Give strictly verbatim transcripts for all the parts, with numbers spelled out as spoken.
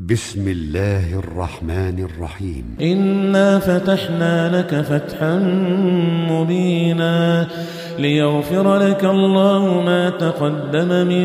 بسم الله الرحمن الرحيم. إنا فتحنا لك فتحا مبينا ليغفر لك الله ما تقدم من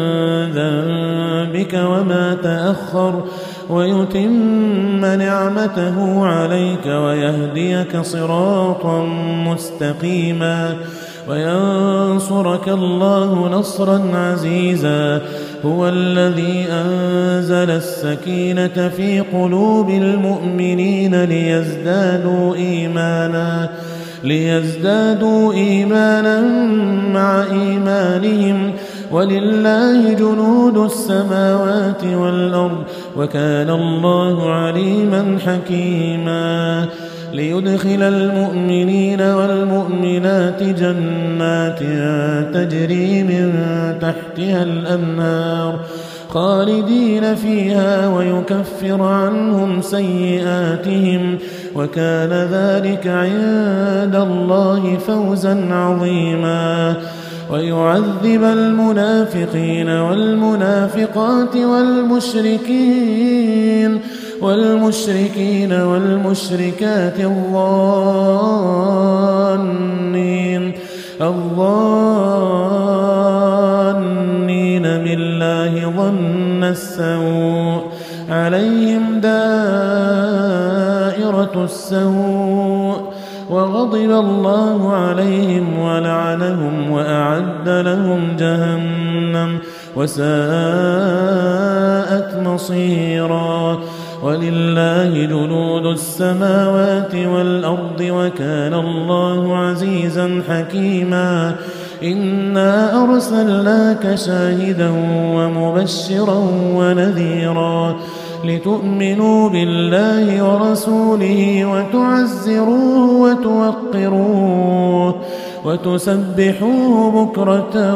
ذنبك وما تأخر ويتم نعمته عليك ويهديك صراطا مستقيما وينصرك الله نصرا عزيزا. هو الذي أنزل السكينة في قلوب المؤمنين ليزدادوا إيمانا ليزدادوا إيمانا مع إيمانهم ولله جنود السماوات والأرض وكان الله عليما حكيما. ليدخل المؤمنين والمؤمنات جنات تجري من تحتها الأنهار خالدين فيها ويكفر عنهم سيئاتهم وكان ذلك عند الله فوزا عظيما. ويعذب المنافقين والمنافقات والمشركين والمشركين والمشركات الظانين الظانين بالله ظن السوء عليهم دائرة السوء وغضب الله عليهم ولعنهم وأعد لهم جهنم وساءت مصيرا. ولله جنود السماوات والأرض وكان الله عزيزا حكيما. إنا أرسلناك شاهدا ومبشرا ونذيرا لتؤمنوا بالله ورسوله وتعزروه وتوقروه وتسبحوه بكرة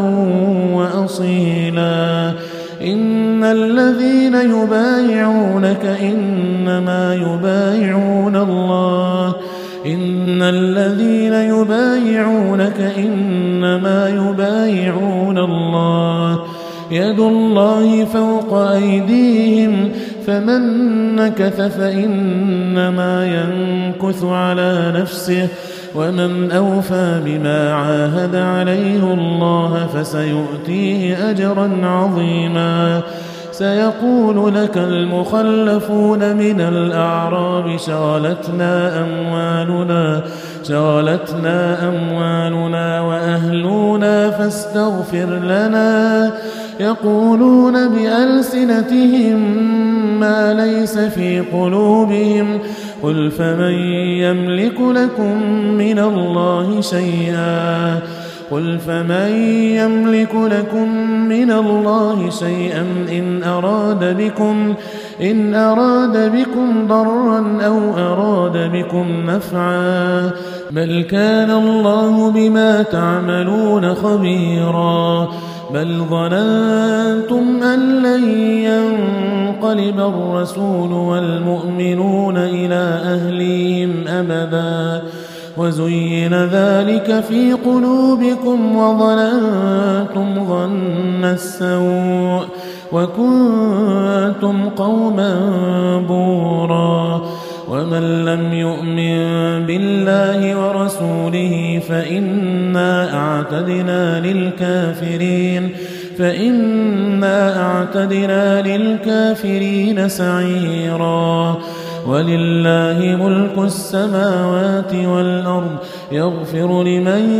وأصيلا. إن الذين يبايعونك إنما يبايعون الله إن الذين يبايعونك إنما يبايعون الله يد الله فوق أيديهم فمن نكث فإنما ينكث على نفسه ومن أوفى بما عاهد عليه الله فسيؤتيه أجرا عظيما. سيقول لك المخلفون من الأعراب شغلتنا أموالنا شغلتنا أموالنا وأهلنا فاستغفر لنا يقولون بألسنتهم ما ليس في قلوبهم قل فمن يملك لكم من الله شيئا قل فمن يملك لكم من الله شيئا إن أراد بكم إن أراد بكم ضرا أو أراد بكم نفعا بل كان الله بما تعملون خبيرا. بل ظننتم أن لن ينقلب الرسول والمؤمنون إلى أهليهم أبدا وزين ذلك في قلوبكم وظننتم ظن السوء وكنتم قوما بورا. ومن لم يؤمن بالله ورسوله فإنا أعتدنا للكافرين فإنا أعتدنا للكافرين سعيرا. ولله ملك السماوات والأرض يغفر لمن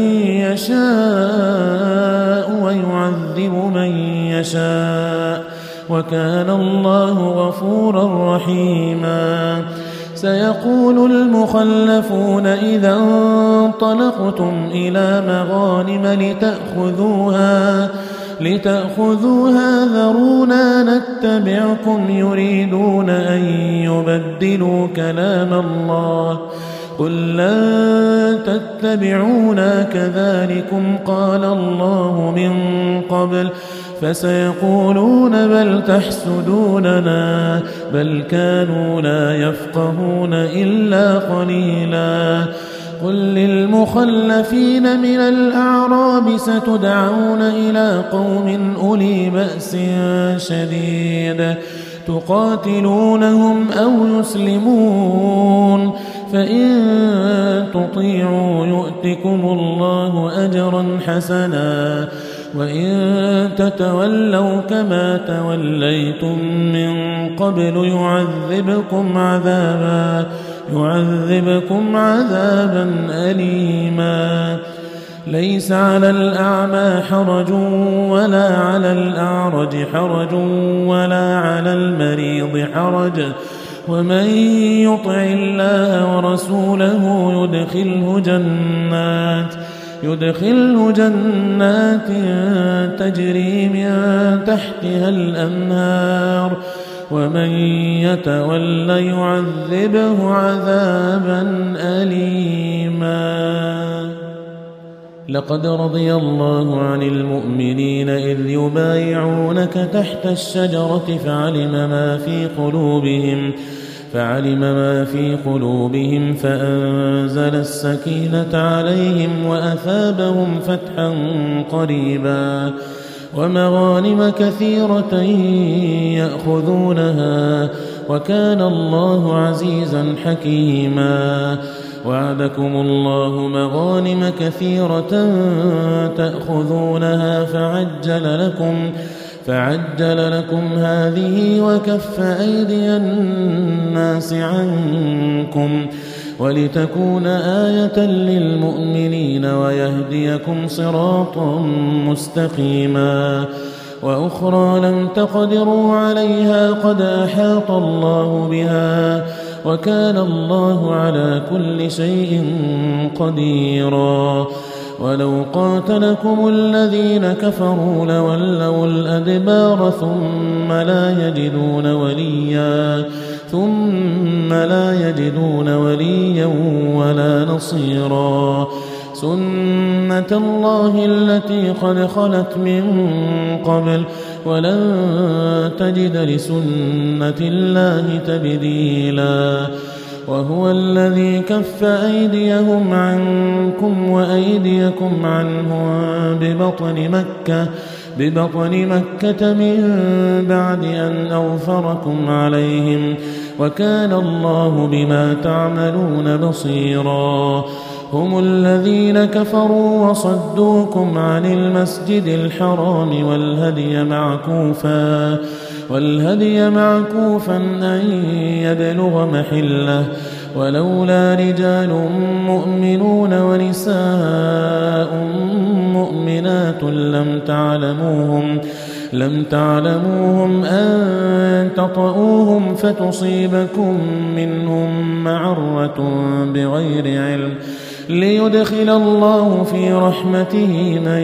يشاء ويعذب من يشاء وكان الله غفورا رحيما. سيقول المخلفون إذا انطلقتم إلى مغانم لتأخذوها لتأخذوها ذرونا نتبعكم يريدون أن يبدلوا كلام الله قل لن تتبعونا كذلكم قال الله من قبل فسيقولون بل تحسدوننا بل كانوا لا يفقهون إلا قليلا. قل للمخلفين من الأعراب ستدعون إلى قوم أولي بأس شديد تقاتلونهم أو يسلمون فإن تطيعوا يؤتكم الله أجرا حسنا وإن تتولوا كما توليتم من قبل يعذبكم عذابا يعذبكم عذابا أليما ليس على الأعمى حرج ولا على الأعرج حرج ولا على المريض حرج ومن يطع الله ورسوله يدخله جنات يدخله جنات تجري من تحتها الأنهار ومن يتول يعذبه عذابا أليما لقد رضي الله عن المؤمنين إذ يبايعونك تحت الشجرة فعلم ما في قلوبهم فعلم ما في قلوبهم فأنزل السكينة عليهم وأثابهم فتحا قريبا ومغانم كثيرة يأخذونها وكان الله عزيزا حكيما وعدكم الله مغانم كثيرة تأخذونها فعجل لكم فعجل لكم هذه وكف أيدي الناس عنكم ولتكون آية للمؤمنين ويهديكم صراطا مستقيما وأخرى لم تقدروا عليها قد أحاط الله بها وكان الله على كل شيء قديرا ولو قاتلكم الذين كفروا لولوا الأدبار ثم لا يجدون وليا ثم لا يجدون وليا ولا نصيرا سنة الله التي قد خلت من قبل ولن تجد لسنة الله تبديلا وهو الذي كف أيديهم عنكم وأيديكم عنهم ببطن مكة ببطن مكة من بعد أن أوفركم عليهم وكان الله بما تعملون بصيرا هم الذين كفروا وصدوكم عن المسجد الحرام والهدي معكوفا والهدي معكوفا أن يبلغ محله ولولا رجال مؤمنون ونساء مؤمنات لم تعلموهم لم تعلموهم أن تطؤوهم فتصيبكم منهم معرة بغير علم ليدخل الله في رحمته من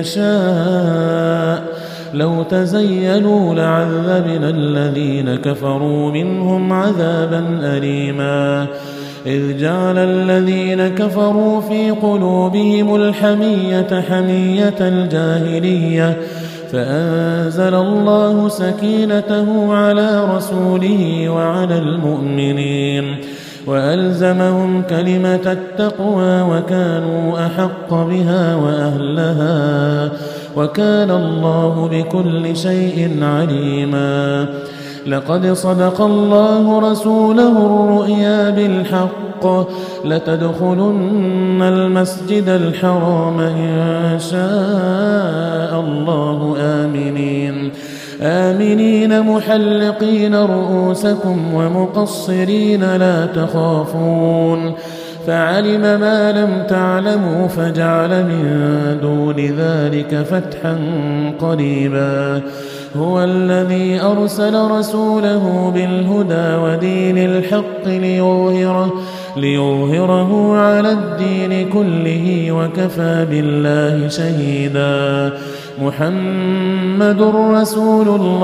يشاء لو تزيلوا لعذبنا الذين كفروا منهم عذابا أليما إذ جعل الذين كفروا في قلوبهم الحمية حمية الجاهلية فأنزل الله سكينته على رسوله وعلى المؤمنين وألزمهم كلمة التقوى وكانوا أحق بها وأهلها وكان الله بكل شيء عليما لقد صدق الله رسوله الرؤيا بالحق لتدخلن المسجد الحرام إن شاء الله آمنين آمنين محلقين رؤوسكم ومقصرين لا تخافون فعلم ما لم تعلموا فجعل من دون ذلك فتحا قريبا هو الذي أرسل رسوله بالهدى ودين الحق ليظهره, ليظهره على الدين كله وكفى بالله شهيدا محمد رسول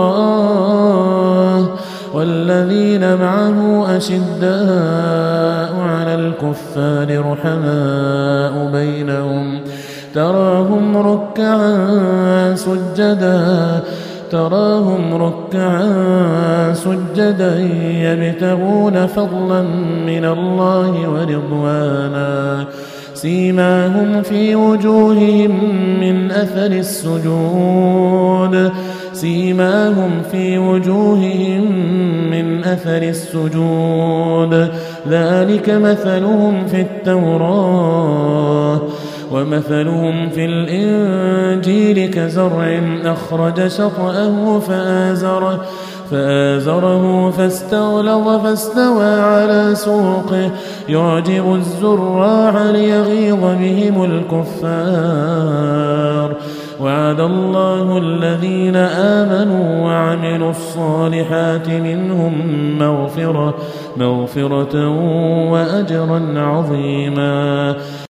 الله والذين معه أشداء على الكفار رحماء بينهم تراهم ركعا سجدا تراهم ركعا سجدا يبتغون فضلا من الله ورضوانا سيماهم في وجوههم من أثر السجود سيماهم في وجوههم من أثر السجود ذلك مثلهم في التوراة ومثلهم في الإنجيل كزرع أخرج شطأه فآزره فآزره فاستغلظ فاستوى على سوقه يعجب الزراع ليغيظ بهم الكفار وعد الله الذين آمنوا وعملوا الصالحات منهم مغفرة مغفرة وأجرا عظيما.